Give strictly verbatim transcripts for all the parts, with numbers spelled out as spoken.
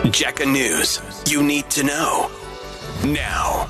Jacka News. You need to know. Now.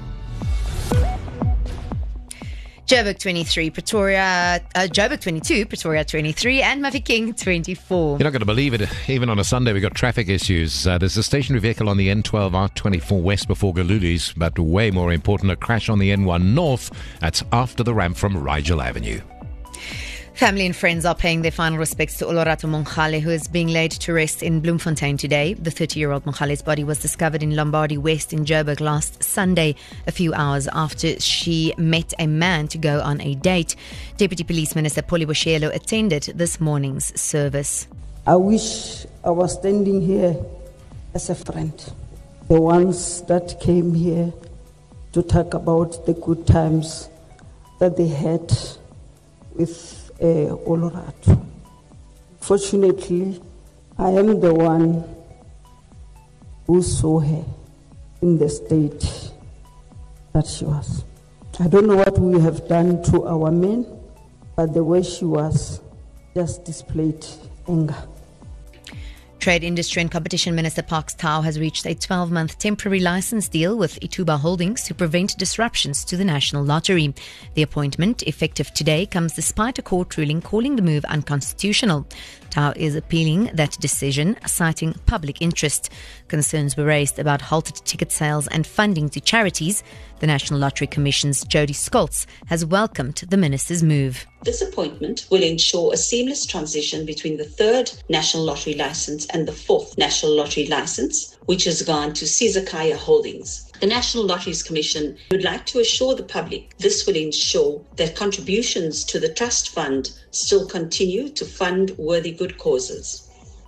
Joburg twenty-three, Pretoria, uh, Joburg twenty-two, Pretoria twenty-three, and Mafeking twenty-four. You're not going to believe it. Even on a Sunday, we've got traffic issues. Uh, there's a stationary vehicle on the N twelve R twenty-four west before Galulis, but way more important, a crash on the N one north. That's after the ramp from Rigel Avenue. Family and friends are paying their final respects to Olorato Monkhale, who is being laid to rest in Bloemfontein today. The thirty-year-old Monkhale's body was discovered in Lombardy West in Joburg last Sunday, a few hours after she met a man to go on a date. Deputy Police Minister Polly Boshelo attended this morning's service. I wish I was standing here as a friend. The ones that came here to talk about the good times that they had with Uh, Olorato. Fortunately, I am the one who saw her in the state that she was. I don't know what we have done to our men, but the way she was just displayed anger. Trade, Industry and Competition Minister Parks Tau has reached a twelve-month temporary license deal with Ituba Holdings to prevent disruptions to the National Lottery. The appointment, effective today, comes despite a court ruling calling the move unconstitutional. Tau is appealing that decision, citing public interest. Concerns were raised about halted ticket sales and funding to charities. The National Lottery Commission's Jody Scholz has welcomed the minister's move. This appointment will ensure a seamless transition between the third National Lottery Licence and the fourth National Lottery Licence, which has gone to Sizakaya Holdings. The National Lotteries Commission would like to assure the public this will ensure that contributions to the trust fund still continue to fund worthy good causes.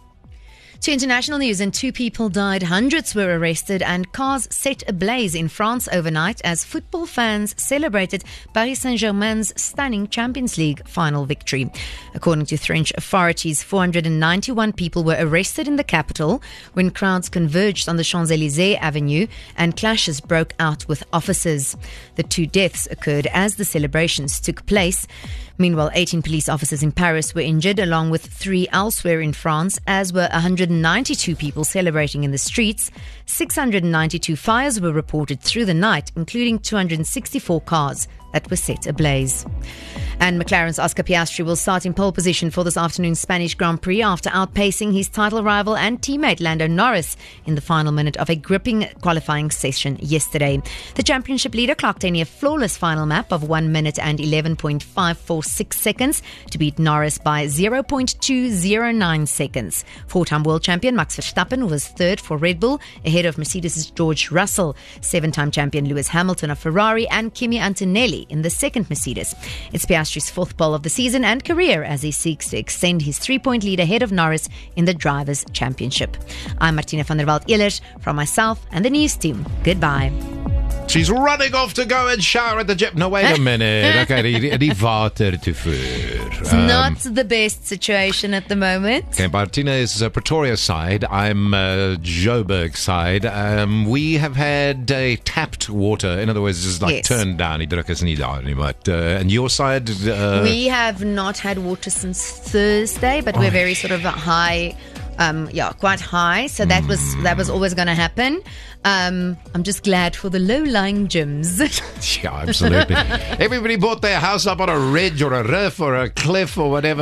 To international news, and two people died, hundreds were arrested, and cars set ablaze in France overnight as football fans celebrated Paris Saint-Germain's stunning Champions League final victory. According to French authorities, four hundred ninety-one people were arrested in the capital when crowds converged on the Champs-Élysées Avenue and clashes broke out with officers. The two deaths occurred as the celebrations took place. Meanwhile, eighteen police officers in Paris were injured, along with three elsewhere in France, as were one hundred ninety-two people celebrating in the streets. six hundred ninety-two fires were reported through the night, including two hundred sixty-four cars that were set ablaze. And McLaren's Oscar Piastri will start in pole position for this afternoon's Spanish Grand Prix after outpacing his title rival and teammate Lando Norris in the final minute of a gripping qualifying session yesterday. The championship leader clocked a near flawless final map of one minute and eleven point five four six seconds to beat Norris by zero point two zero nine seconds. Four-time world champion Max Verstappen was third for Red Bull, ahead of Mercedes' George Russell, seven-time champion Lewis Hamilton of Ferrari, and Kimi Antonelli in the second Mercedes. It's Piastri's fourth pole of the season and career as he seeks to extend his three-point lead ahead of Norris in the Drivers' Championship. I'm Martina van der Walt-Ehlers from myself and the news team. Goodbye. She's running off to go and shower at the gym. No, wait a minute. Okay, die, die water te voer. It's um, not the best situation at the moment. Okay, Martina is uh, Pretoria side. I'm uh, Joburg side. Um, we have had uh, tapped water. In other words, it's like yes. turned down. Die druk is nie daar nie, but, uh, and your side? Uh, we have not had water since Thursday, but oh. we're very sort of high. Um, yeah, quite high. So that was that was always going to happen. Um, I'm just glad for the low-lying gyms. Yeah, absolutely. Everybody bought their house up on a ridge or a riff or a cliff or whatever.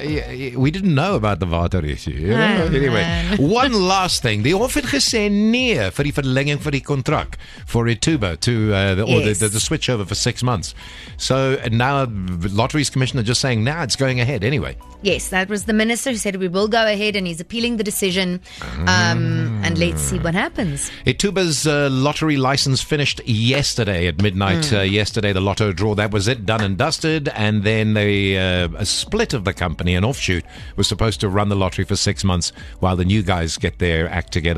We didn't know about the water issue. You know? Oh, anyway, man. One last thing. Die hof het gesê nee vir die verlenging vir die kontrak for Ituba to uh, the, or yes. the, the, the switch over for six months. So now Lotteries Commissioner just saying now nah, it's going ahead anyway. Yes, that was the minister who said we will go ahead, and he's appealing the decision. Um, and let's see what happens. Ituba's uh, lottery license finished yesterday at midnight. Mm. Uh, yesterday, the lotto draw, that was it, done and dusted. And then they, uh, a split of the company, an offshoot, was supposed to run the lottery for six months while the new guys get their act together.